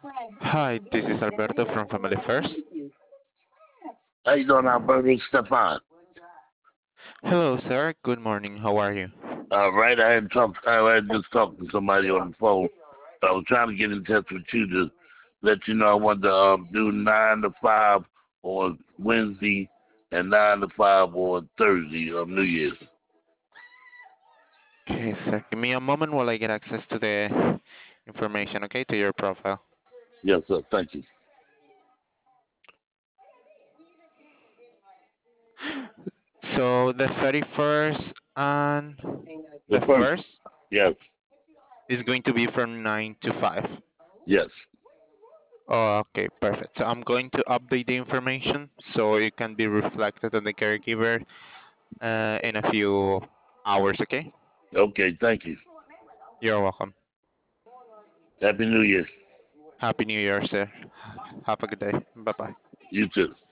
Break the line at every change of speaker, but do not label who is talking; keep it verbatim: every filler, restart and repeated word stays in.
Hi, this is Alberto from Family First.
How you doing, Alberto? It's Stefan.
Hello, sir. Good morning. How are you?
All right, I had talked. I had just talked to somebody on the phone. I was trying to get in touch with you to let you know I wanted to um, do nine to five on Wednesday and nine to five on Thursday of New Year's.
Okay, sir. Give me a moment while I get access to the information, okay, to your profile.
Yes, sir. Thank you.
So the thirty-first and
The
the
first,
first
yes,
is going to be from nine to five.
yes.
Oh, okay, perfect. So I'm going to update the information so it can be reflected on the caregiver uh, in a few hours, okay?
Okay, thank you.
You're welcome.
Happy New Year.
Happy New Year, sir. Have a good day. Bye bye.
You too.